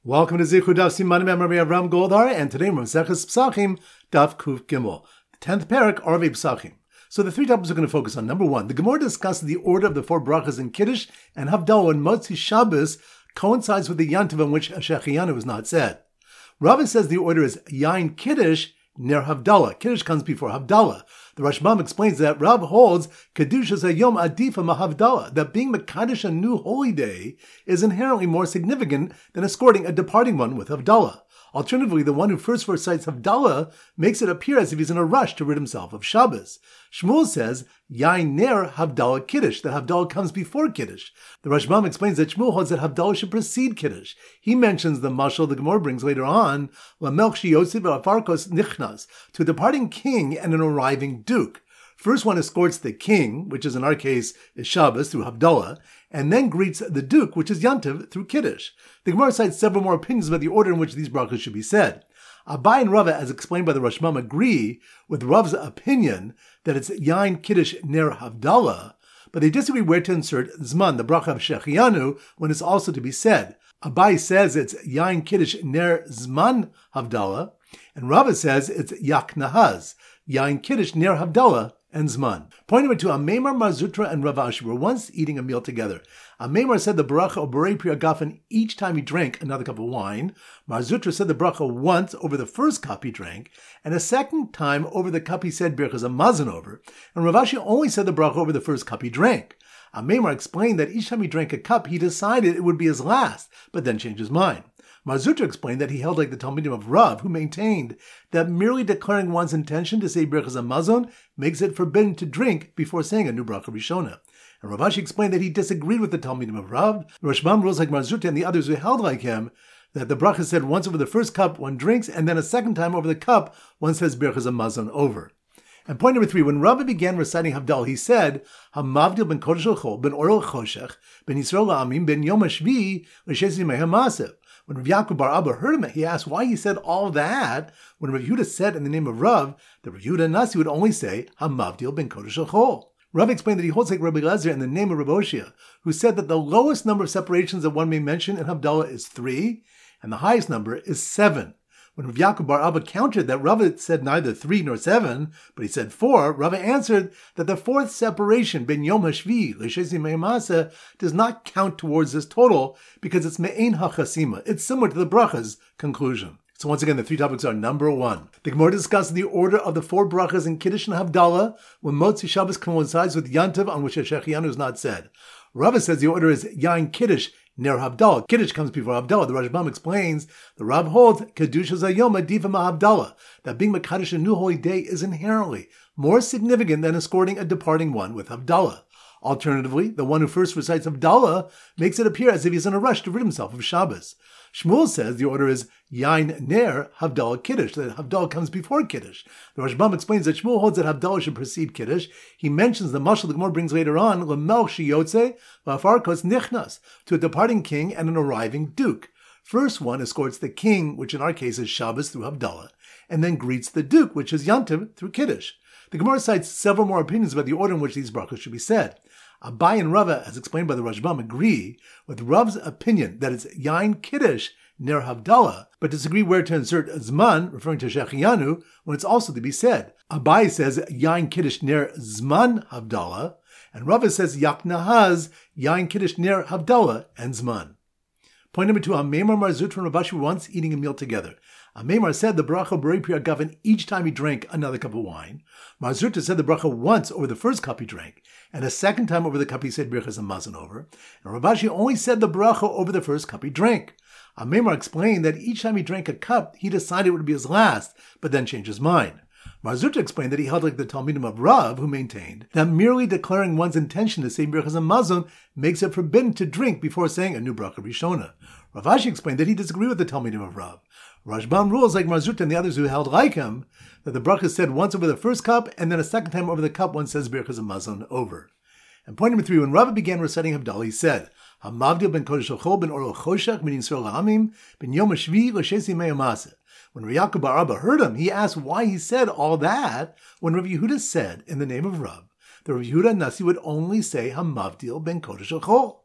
Welcome to Zichud Daf Siman Mem Rabbi Avram Goldar, and today we're Maseches Pesachim Daf Kuf Gimel, the 10th parak Arvei Pesachim. So the three topics we're going to focus on. Number one, the Gemara discusses the order of the four brachas in Kiddush and Havdalah and Motzi Shabbos coincides with the Yantiv on which Shechianu is not said. Rava says the order is Yain Kiddush Ner Havdalah. Kiddush comes before Havdalah. The Rashbam explains that Rav holds Kedushas Hayom Adifa Mahavdalah, that being Mekadosh a new holy day is inherently more significant than escorting a departing one with Havdalah. Alternatively, the one who first recites Havdalah makes it appear as if he's in a rush to rid himself of Shabbos. Shmuel says, Yain Ner Havdalah Kiddush, that Havdalah comes before Kiddush. The Rashbam explains that Shmuel holds that Havdalah should precede Kiddush. He mentions the mashal the Gemara brings later on, Lamelch Shiyosef Afarkos Nichnas, to a departing king and an arriving duke. First one escorts the king, which is in our case is Shabbos, through Havdalah, and then greets the duke, which is Yantiv, through Kiddush. The Gemara cites several more opinions about the order in which these brachas should be said. Abai and Rava, as explained by the Rashbam, agree with Rav's opinion that it's Yain Kiddush Ner Havdalah, but they disagree where to insert Zman, the bracha of Shechianu, when it's also to be said. Abai says it's Yain Kiddush Ner Zman Havdalah, and Rava says it's Yak Nahaz, Yain Kiddush Ner Havdalah, and Zman. Point number two, Amemar, Marzutra, and Rav Ashi were once eating a meal together. Amemar said the bracha of Borei Pri Agafen each time he drank another cup of wine. Marzutra said the bracha once over the first cup he drank, and a second time over the cup he said Birchas Hamazon over, and Rav Ashi only said the bracha over the first cup he drank. Amemar explained that each time he drank a cup, he decided it would be his last, but then changed his mind. Marzutra explained that he held like the Talmidim of Rav, who maintained that merely declaring one's intention to say Birchas Hamazon makes it forbidden to drink before saying a new bracha Rishona. And Rav Ashi explained that he disagreed with the Talmidim of Rav. Rashbam rules like Marzutra and the others who held like him that the bracha said once over the first cup one drinks, and then a second time over the cup one says Birchas Hamazon over. And point number three, when Rava began reciting Havdalah, he said, Hamavdil ben Kodesh Chol, ben Or Choshech, ben Yisrael La'amim, ben Yom HaShvi, l'Shesi Mehem Masev. When Rav Yaakov bar Abba heard him, he asked why he said all that when Rav Yehuda said in the name of Rav that Rav Yehuda and Nasi would only say Hamavdil ben Kodesh Chol. Rav explained that he holds like Rabbi Lezer in the name of Rav Oshia, who said that the lowest number of separations that one may mention in Havdalah is 3, and the highest number is 7. When Rav Yaakov bar Abba countered that Rava said neither 3 nor 7, but he said 4, Rava answered that the fourth separation, ben Yom HaShvi, l'Shesi Me'amasa, does not count towards this total because it's Me'ein HaChasima. It's similar to the bracha's conclusion. So once again, the three topics are number one. The Gemara discusses the order of the four brachas in Kiddush and Havdalah when Motzi Shabbos coincides with Yantiv on which a Shechianu is not said. Rava says the order is Yain Kiddush Ner Havdalah. Kiddush comes before Havdalah. The Rashbam explains the Rav holds Kedushas Hayom Adifa Mahavdalah, that being Mekadosh a new holy day is inherently more significant than escorting a departing one with Havdalah. Alternatively, the one who first recites Havdalah makes it appear as if he's in a rush to rid himself of Shabbos. Shmuel says the order is Yain Ner Havdalah Kiddush, that Havdalah comes before Kiddush. The Rashbam explains that Shmuel holds that Havdalah should precede Kiddush. He mentions the mashal the Gemara brings later on, Lamelch Shiyotze V'afarkos Nichnas, to a departing king and an arriving duke. First one escorts the king, which in our case is Shabbos, through Havdalah, and then greets the duke, which is Yantiv, through Kiddush. The Gemara cites several more opinions about the order in which these brachos should be said. Abai and Rava, as explained by the Rashbam, agree with Rav's opinion that it's Yain Kiddush Ner Havdalah, but disagree where to insert Zman, referring to Shechianu, when it's also to be said. Abai says Yain Kiddush Ner Zman Havdalah, and Rava says Yak Nahaz, Yain Kiddush Ner Havdalah, and Zman. Point number two, Amemar, Marzutra, and Rav Ashi were once eating a meal together. Amemar said the bracha Borei Pri Agafen each time he drank another cup of wine. Marzutra said the bracha once over the first cup he drank, and a second time over the cup he said Birchas Hamazon over, and Rav Ashi only said the bracha over the first cup he drank. Amemar explained that each time he drank a cup, he decided it would be his last, but then changed his mind. Marzutra explained that he held like the Talmidim of Rav, who maintained that merely declaring one's intention to say Birchas Hamazon makes it forbidden to drink before saying a new bracha Rishona. Rav Ashi explained that he disagreed with the Talmidim of Rav. Rashbam rules like Marzutra and the others who held like him that the bracha is said once over the first cup, and then a second time over the cup one says Birchas Hamazon over. And point number three, when Rava began reciting Havdalah, he said, Hamavdil ben Kodesh Chol, ben Or Choshech, ben Yisrael La'amim, ben Yom HaShvi, l'Shesi Mehem Masev. When Rav Yaakov bar Abba heard him, he asked why he said all that when Rav Yehuda said in the name of Rav that Rav Yehuda and Nasi would only say Hamavdil ben Kodesh Chol.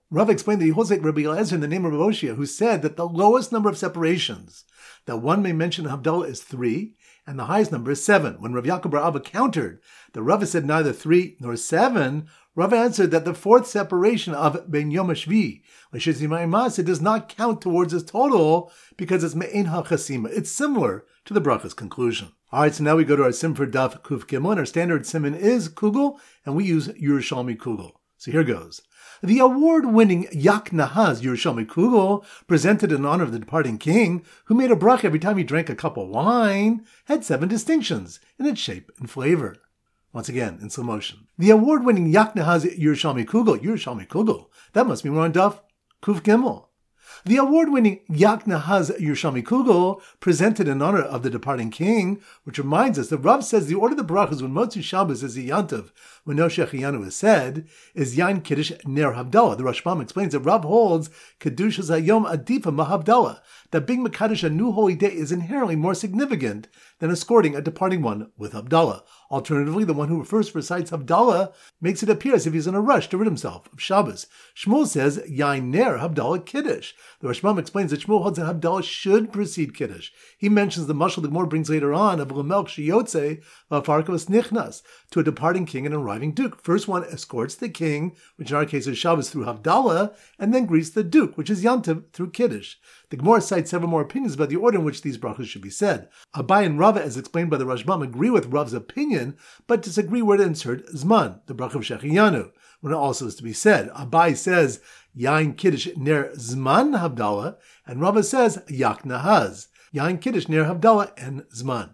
Rav explained that he holds like Rabbi Eliezer in the name of Rav Oshia, who said that the lowest number of separations that one may mention in Havdalah is 3, and the highest number is 7. When Rav Yaakov bar Abba countered that Rav said neither 3 nor 7, Rav answered that the fourth separation of Ben Yom HaShvi, it does not count towards his total because it's Me'ein HaChasima. It's similar to the Bracha's conclusion. Alright, so now we go to our sim for Daf Kuf Gimel, and our standard simon is Kugel, and we use Yerushalmi Kugel. So here goes. The award-winning Yak Nahaz Yerushalmi Kugel, presented in honor of the departing king, who made a bracha every time he drank a cup of wine, had 7 distinctions in its shape and flavor. Once again, in slow motion. The award-winning Yak Nahaz Yerushalmi Kugel, that must be more on Daf Kuf Gimel. The award-winning Yak Nahaz Yerushalmi Kugel, presented in honor of the departing king, which reminds us that Rav says the order of the brachas when Motzi Shabbos is the Yantav, when No Shechiyanu is said, is Yain Kiddush Ner Havdalah. The Rashbam explains that Rav holds Kedushas Hayom Adifa Mahavdalah, that being Mekadosh a new holy day is inherently more significant than escorting a departing one with Havdalah. Alternatively, the one who first recites Havdalah makes it appear as if he's in a rush to rid himself of Shabbos. Shmuel says, Yain Ner Havdalah Kiddush. The Rashbam explains that Shmuel holds that Havdalah should precede Kiddush. He mentions the mashal the Gemara brings later on of Lamelch Shiyotze V'Afarkavas Nichnas, to a departing king and an arriving duke. First one escorts the king, which in our case is Shabbos, through Havdalah, and then greets the duke, which is Yantiv, through Kiddush. The Gemara cites several more opinions about the order in which these brachas should be said. Abai and Rava, as explained by the Rashbam, agree with Rav's opinion, but disagree where to insert Zman, the bracha of Shechiyanu, when it also is to be said. Abai says, Yain Kiddush Ner Zman Havdalah, and Rava says, Yak Nahaz, Yain Kiddush Ner Havdalah and Zman.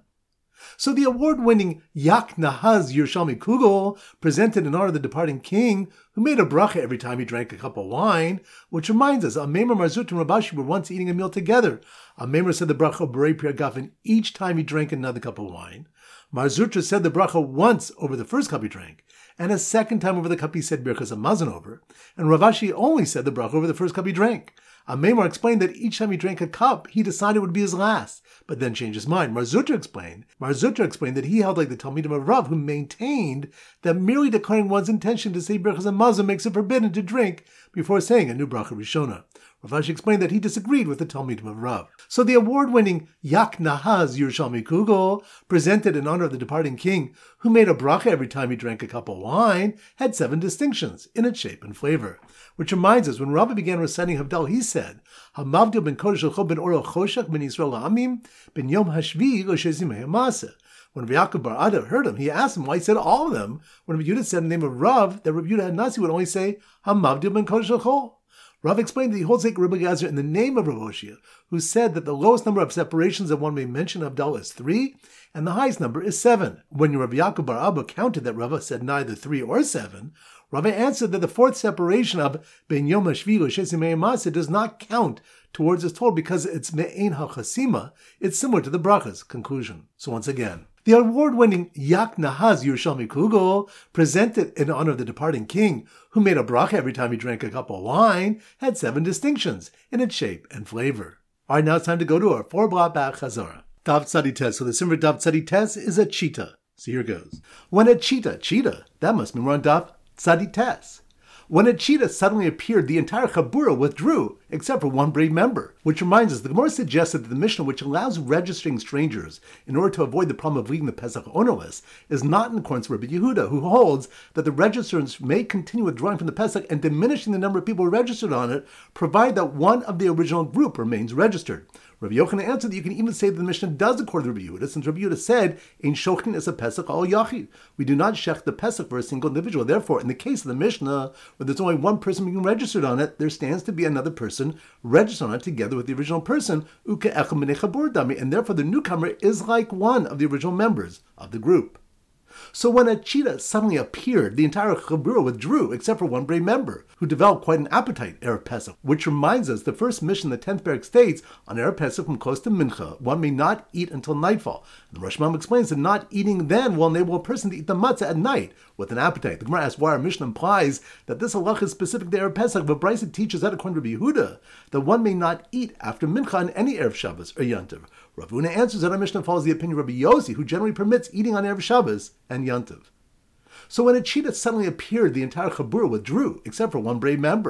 So the award-winning Yak Nahaz Yerushalmi Kugel, presented in honor of the departing king, who made a bracha every time he drank a cup of wine, which reminds us, Amemar, Marzut, and Rabashi were once eating a meal together. Amemar said the bracha of Berei Pri Hagafen each time he drank another cup of wine. Marzutra said the bracha once over the first cup he drank, and a second time over the cup he said Birchas Hamazon over, and Ravashi only said the bracha over the first cup he drank. Amemar explained that each time he drank a cup, he decided it would be his last, but then changed his mind. Marzutra explained that he held like the Talmidim of Rav, who maintained that merely declaring one's intention to say Birchas Hamazon makes it forbidden to drink before saying a new bracha Rishona. Ravashi explained that he disagreed with the Talmidim of Rav. So the award-winning Yak Nahaz Yerushalmi Kugel, presented in honor of the departing king, who made a bracha every time he drank a cup of wine, had 7 distinctions in its shape and flavor. Which reminds us, when Rav began reciting Havdalah, he said, Hamavdil ben Kodesh L'cho ben Oro Choshech ben Yisrael Ha'amim ben Yom HaShvi L'shezim Ha'amasa. When Rav Yaakov bar Ada heard him, he asked him why he said all of them, when Rabbi Yehuda said in the name of Rav, that Rabbi Yehuda Hanasi would only say, Hamavdil ben Kodesh L'cho. Rav explained that he holds like Rabbi Eliezer in the name of Rav Oshia, who said that the lowest number of separations that one may mention of Havdalah is 3, and the highest number is 7. When Rabbi Yaakov bar Abba counted that Rava said neither 3 or 7, Rava answered that the fourth separation of Ben Yom HaShvi L'Shesim Me'emasa does not count towards his total because it's Me'ein HaChasima. It's similar to the brachas. Conclusion. So once again, the award-winning Yak Nahaz Yerushalmi Kugel, presented in honor of the departing king, who made a bracha every time he drank a cup of wine, had 7 distinctions in its shape and flavor. All right, now it's time to go to our 4-block back Chazorah. Dav Tzadi Tes. So the simmer Dav Tzadi Tes is a cheetah. So here goes. When a cheetah, that must mean we're on Dav Tzadi Tes. When a cheetah suddenly appeared, the entire Chabura withdrew, except for one brave member. Which reminds us, the Gemara suggested that the Mishnah, which allows registering strangers in order to avoid the problem of leaving the Pesach ownerless, is not in accordance with Rabbi Yehuda, who holds that the registrants may continue withdrawing from the Pesach and diminishing the number of people registered on it, provided that one of the original group remains registered. Rabbi Yochanan answered that you can even say that the Mishnah does accord to Rabbi Yehuda, since Rabbi Yehuda said, "Ein shochin is a Pesach al yachid." We do not shech the Pesach for a single individual. Therefore, in the case of the Mishnah, where there's only one person being registered on it, there stands to be another person registered on it together with the original person, uke echad minei chabur dami, and therefore the newcomer is like one of the original members of the group. So when a cheetah suddenly appeared, the entire Chabura withdrew, except for one brave member, who developed quite an appetite, Erev Pesach. Which reminds us, the first mission, the 10th parak states, on Erev Pesach from close to Mincha, one may not eat until nightfall. And the Rashbam explains that not eating then will enable a person to eat the matzah at night with an appetite. The Gemara asks why our Mishnah implies that this halach is specific to Erev Pesach, but Brisa teaches that according to Rabbi Yehuda, that one may not eat after Mincha on any Erev Shabbos or Yantiv. Rav Huna answers that our Mishnah follows the opinion of Rabbi Yossi, who generally permits eating on Erev Shabbos and Yantiv. So when a cheetah suddenly appeared, the entire Chabura withdrew, except for one brave member,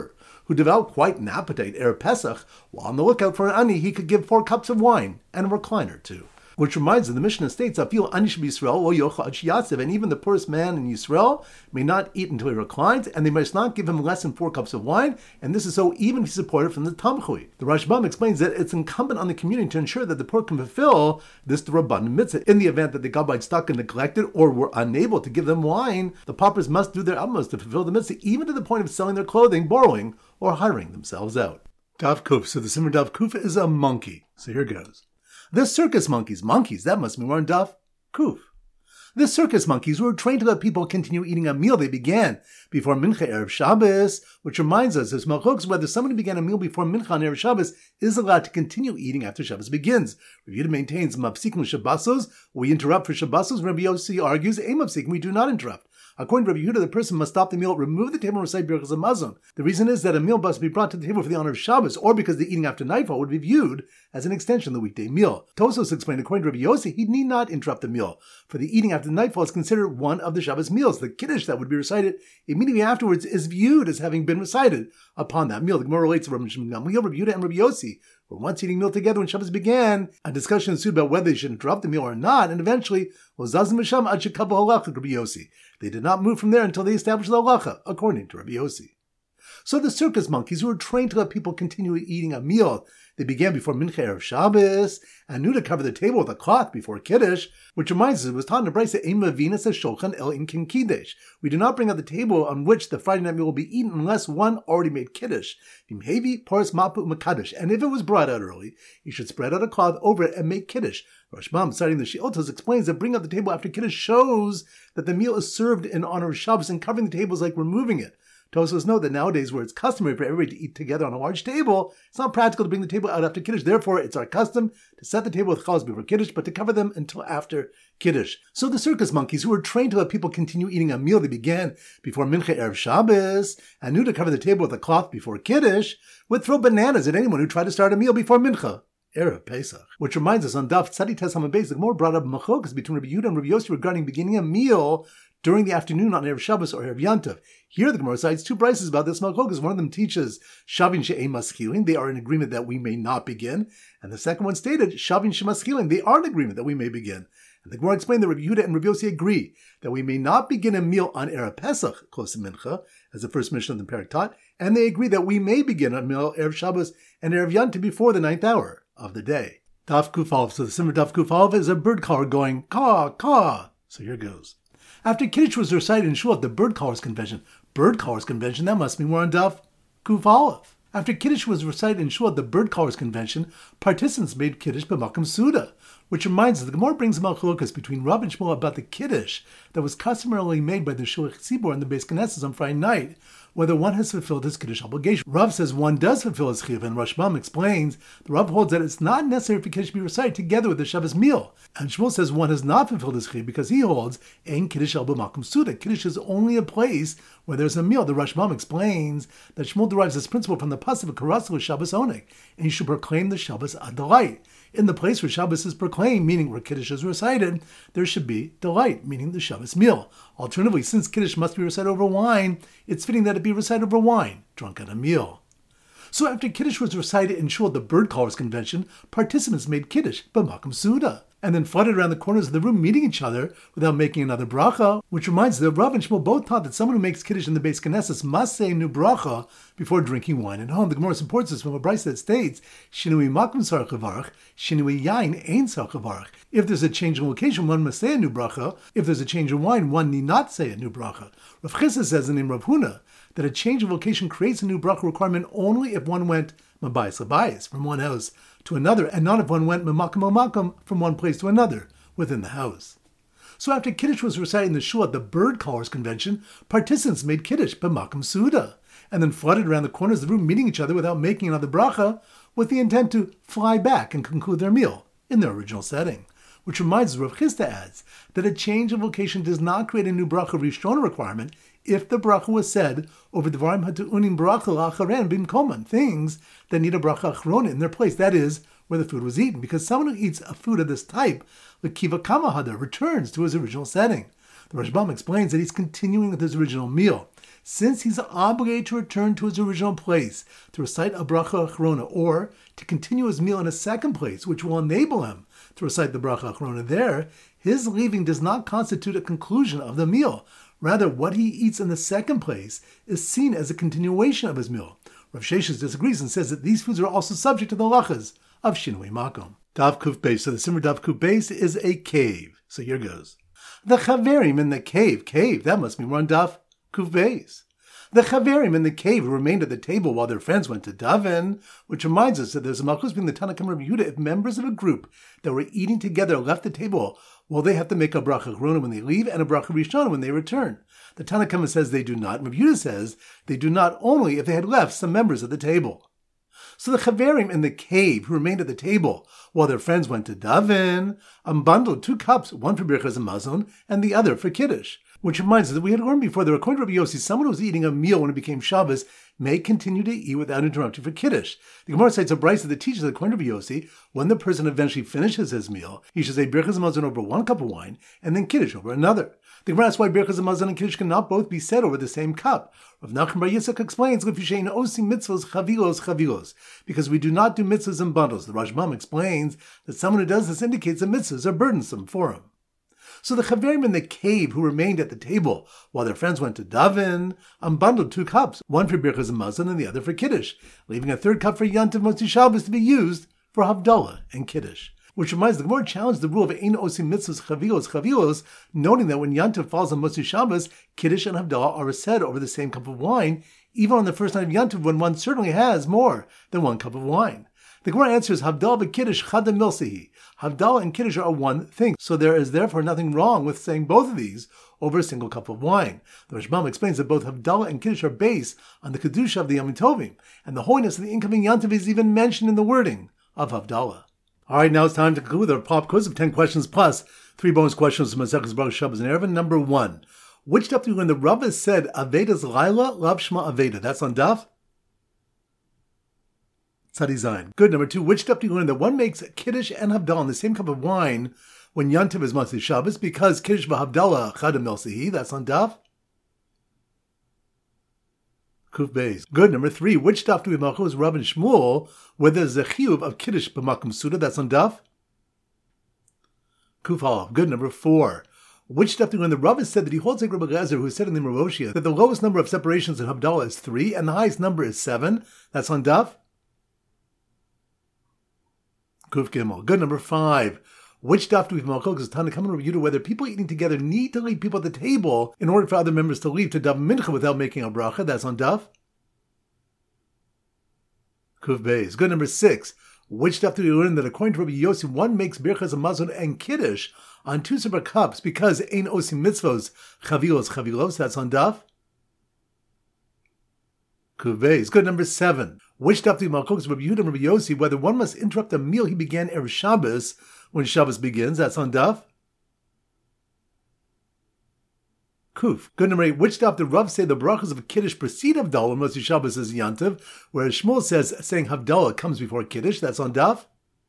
who developed quite an appetite Erev Pesach, while on the lookout for an ani, he could give 4 cups of wine and a recliner too. Which reminds us, the Mishnah states, "Afil ani sheb'Yisrael lo yochel ad sheyatzev," and even the poorest man in Yisrael may not eat until he reclines, and they must not give him less than 4 cups of wine, and this is so even if he's supported from the Tamchui. The Rashbam explains that it's incumbent on the community to ensure that the poor can fulfill this Rabbanan mitzvah. In the event that the Gabbai stuck and neglected or were unable to give them wine, the paupers must do their utmost to fulfill the mitzvah, even to the point of selling their clothing, borrowing, or hiring themselves out. Dav Kuf. So the Simmer Dav Kuf is a monkey. So here goes. The circus monkeys, that must be more in Dav Kuf. The circus monkeys were trained to let people continue eating a meal they began before Mincha Erev Shabbos, which reminds us, as Malchok, whether someone who began a meal before Mincha on Erev Shabbos is allowed to continue eating after Shabbos begins. Rav Yehuda maintains, Mapsikim Shabbosos, we interrupt for Shabbosos. Rabbi Yossi argues, Mapsikim, we do not interrupt. According to Rabbi Yehuda, the person must stop the meal, remove the table, and recite Birchas Hamazon. The reason is that a meal must be brought to the table for the honor of Shabbos, or because the eating after nightfall would be viewed as an extension of the weekday meal. Tosos explained, according to Rabbi Yossi, he need not interrupt the meal, for the eating after nightfall is considered one of the Shabbos meals. The Kiddush that would be recited immediately afterwards is viewed as having been recited upon that meal. The Gemara relates to Rabbi Gamliel, Rabbi Yehuda, and Rabbi Yossi were once eating meal together when Shabbos began. A discussion ensued about whether they should interrupt the meal or not, and eventually, they did not move from there until they established the halacha, according to Rabbi Yossi. So the circus monkeys, who were trained to let people continue eating a meal they began before Mincha Erev Shabbos, and knew to cover the table with a cloth before Kiddush, which reminds us, it was taught in the Brisa, Ein Mavinas Shulchan El In Kin Kiddush. We do not bring out the table on which the Friday night meal will be eaten unless one already made Kiddush. Vimhevi Poris Mapu Makadosh. And if it was brought out early, you should spread out a cloth over it and make Kiddush. Rashbam, citing the She'otos, explains that bringing out the table after Kiddush shows that the meal is served in honor of Shabbos, and covering the table is like removing it. Tosos note that nowadays, where it's customary for everybody to eat together on a large table, it's not practical to bring the table out after Kiddush. Therefore, it's our custom to set the table with chalas before Kiddush, but to cover them until after Kiddush. So the circus monkeys, who were trained to let people continue eating a meal they began before Mincha Erev Shabbos, and knew to cover the table with a cloth before Kiddush, would throw bananas at anyone who tried to start a meal before Mincha Erev Pesach. Which reminds us, on Daf Tzadi Tes Hamad Beis, the Gemara brought up machlokas between Rabbi Yehuda and Rabbi Yossi regarding beginning a meal during the afternoon on Erev Shabbos or Erev Yantav. Here the Gemara cites 2 brises about this machlokas. One of them teaches Shavin she'ein maschilin, they are in agreement that we may not begin. And the second one stated Shavin she'maschilin, they are in agreement that we may begin. And the Gemara explained that Rabbi Yehuda and Rabbi Yossi agree that we may not begin a meal on Erev Pesach, close to Mincha, as the first Mishnah of the Perek taught, and they agree that we may begin a meal Erev Shabbos and Erev Yantav before the 9th hour of the day. Daf Kuf Aleph. So the Simmer Daf Kuf Aleph is a bird caller going caw, caw. So here goes. After Kiddush was recited in Shul at the Bird Callers Convention, that must be more on Daf Kuf Aleph. After Kiddush was recited in Shul at the Bird Callers Convention, participants made Kiddush b'makam Suda, which reminds us the Gemara brings machlokas between Rav and Shmuel about the Kiddush that was customarily made by the Shulach Tzibor and the Beis Knesset on Friday night, whether one has fulfilled his Kiddush obligation. Rav says one does fulfill his chiyuv, and Rashbam explains the Rav holds that it's not necessary for Kiddush to be recited together with the Shabbos meal. And Shmuel says one has not fulfilled his chiyuv because he holds Ein Kiddush el b'makom suda. Kiddush is only a place where there's a meal. The Rashbam explains that Shmuel derives this principle from the pasuk of Karasel Shabbos Oneg, and you should proclaim the Shabbos ad delight. In the place where Shabbos is proclaimed, meaning where Kiddush is recited, there should be delight, meaning the Shabbos meal. Alternatively, since Kiddush must be recited over wine, it's fitting that it be recited over wine, drunk at a meal. So after Kiddush was recited in Shul at the Bird Callers Convention, participants made Kiddush b'makam Suda, and then fluttered around the corners of the room meeting each other without making another bracha, which reminds us that Rav and Shmuel both taught that someone who makes Kiddush in the Beis Knesset must say a new bracha before drinking wine at home. The Gemara supports this from a brisa that states, Shinui makom sarach levarach, shinui yain ein sarach levarach. If there's a change in location, one must say a new bracha. If there's a change in wine, one need not say a new bracha. Rav Chizda says in the name Rav Huna that a change of location creates a new bracha requirement only if one went mabayis labayis, from one house to another, and not if one went mamakam from one place to another within the house. So after Kiddush was recited in the Shul at the Bird Callers Convention, participants made Kiddush b'makam Suda, and then fluttered around the corners of the room meeting each other without making another bracha, with the intent to fly back and conclude their meal in their original setting. Which reminds us, Rav Chizda adds, that a change of location does not create a new bracha rishona requirement if the bracha was said over the Dvarim hatu'unim bracha la'acharen bimkoman, things that need a bracha achrona in their place, that is, where the food was eaten, because someone who eats a food of this type, l'kiva kama hada, returns to his original setting. The Rashbam explains that he's continuing with his original meal, since he's obligated to return to his original place to recite a bracha achrona, or to continue his meal in a second place, which will enable him to recite the bracha achrona there. His leaving does not constitute a conclusion of the meal. Rather, what he eats in the second place is seen as a continuation of his meal. Rav Sheshes disagrees and says that these foods are also subject to the halachas of Shinui Makom. Dav Kuf Beis. So the Simmer Dav Kuf Beis is a cave. So here goes. The Chaverim in the cave. Cave, that must be more on Dav Kuf Beis. The Chaverim in the cave remained at the table while their friends went to daven, which reminds us that there's a malchus between the Tanna Kamma Rabbi Yehuda if members of a group that were eating together left the table, well, they have to make a bracha achrona when they leave and a bracha rishona when they return. The Tanna Kamma says they do not, and Rabbi Yehuda says they do not only if they had left some members of the table. So the Chaverim in the cave who remained at the table while their friends went to daven unbundled 2 cups, one for birchas hamazon and the other for kiddush. Which reminds us that we had learned before that according to Rabbi Yossi, someone who was eating a meal when it became Shabbos may continue to eat without interruption for Kiddush. The Gemara cites a brisa that teaches that according to Rabbi Yossi, when the person eventually finishes his meal, he should say Birchas Hamazon over 1 cup of wine and then Kiddush over another. The Gemara asks why Birchas Hamazon and Kiddush cannot both be said over the same cup. Rav Nachman Bar Yitzchak explains, because we do not do mitzvahs in bundles. The Rashbam explains that someone who does this indicates that mitzvahs are burdensome for him. So the Chaverim in the cave who remained at the table while their friends went to daven unbundled 2 cups, one for Birchas Hamazon and the other for Kiddush, leaving a 3rd cup for Yantiv Motzi Shabbos to be used for Havdalah and Kiddush. Which reminds the Gemara challenged the rule of Ein Osim Mitzvahs Chavilos, noting that when Yantiv falls on Motzi Shabbos, Kiddush and Havdalah are said over the same cup of wine, even on the first night of Yantiv when one certainly has more than 1 cup of wine. The Gemara answers, Havdalah v'Kiddush chada milsehi. Havdalah and Kiddush are one thing, so there is therefore nothing wrong with saying both of these over a single cup of wine. The Rashbam explains that both Havdalah and Kiddush are based on the Kedusha of the Yom Tovim, and the holiness of the incoming Yantiv is even mentioned in the wording of Havdalah. Alright, now it's time to conclude our pop quiz of 10 questions plus 3 bonus questions from Maseches Brachos Shabbos and Erevin. Number 1. Which daf do we learn the Rabbah said, Avedas Laila, Lav Shema Aveda? That's on daf Tzadi Zayin. Good. Number 2. Which daf do you learn that one makes Kiddush and Havdalah in the same cup of wine when Yantiv is Motzi Shabbos because Kiddush v'Havdalah chada milsehi? That's on daf Kuf Beis. Good. Number 3. Which daf do we malchus Rav and Shmuel where there's a chiyuv of Kiddush b'makom suda? That's on daf Kuf Aleph. Good. Number 4. Which daf do we learn the Rav said that he holds like Rabbi Eliezer who said in the Meroshia that the lowest number of separations in Havdalah is 3 and the highest number is 7? That's on daf Kuf Gimel. Good. Number 5. Which daf do we have malchok is Tanna Kamma Rabbi Yehuda whether people eating together need to leave people at the table in order for other members to leave to daven mincha without making a bracha? That's on daf Kuf Beis. Good. Number 6. Which daf do we learn that according to Rabbi Yossi one makes birchas hamazon and kiddush on 2 separate cups because ein osim mitzvos chavilos? That's on daf Kuf Beis. Good. Number 7. Which daf do we malchok is Rabbi Yehuda and Rabbi Yossi whether one must interrupt a meal he began erev Shabbos when Shabbos begins? That's on daf Kuf. Good. Number 8. Which daf the Rav say the brachas of Kiddush precede Havdalah when Motzi Shabbos is Yantiv, whereas Shmuel says saying Havdalah comes before Kiddush? That's on daf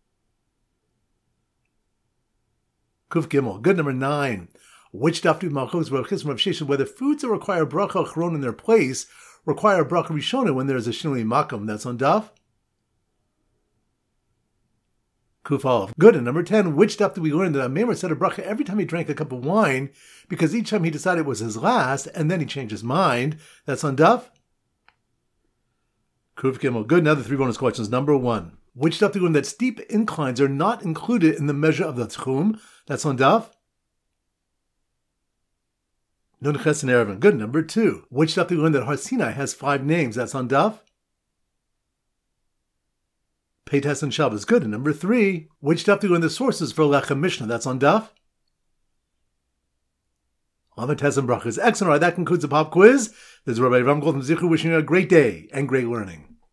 Kuf Gimel. Good. Number 9. Which daf do malchus Rav Chis Rav Sheshes whether foods that require bracha achrona in their place require bracha rishona when there is a shinui makom? That's on daf Kuf Aleph. Good. And number 10, which daf do we learn that a Meimer said a bracha every time he drank a cup of wine because each time he decided it was his last and then he changed his mind? That's on daf Kuf Gimel. Good. Now the 3 bonus questions. Number 1. Which daf do we learn that steep inclines are not included in the measure of the tchum? That's on daf Nun Ches and Erevin. Good. Number 2. Which daf do we learn that Har Sinai has 5 names? That's on daf Peites and Shabbos. Good. And number 3. Which daf do we learn the sources for Lechem Mishnah? That's on daf Lamed and Brachas. Excellent. All right, that concludes the pop quiz. This is Rabbi Ram Gold from Zichu wishing you a great day and great learning.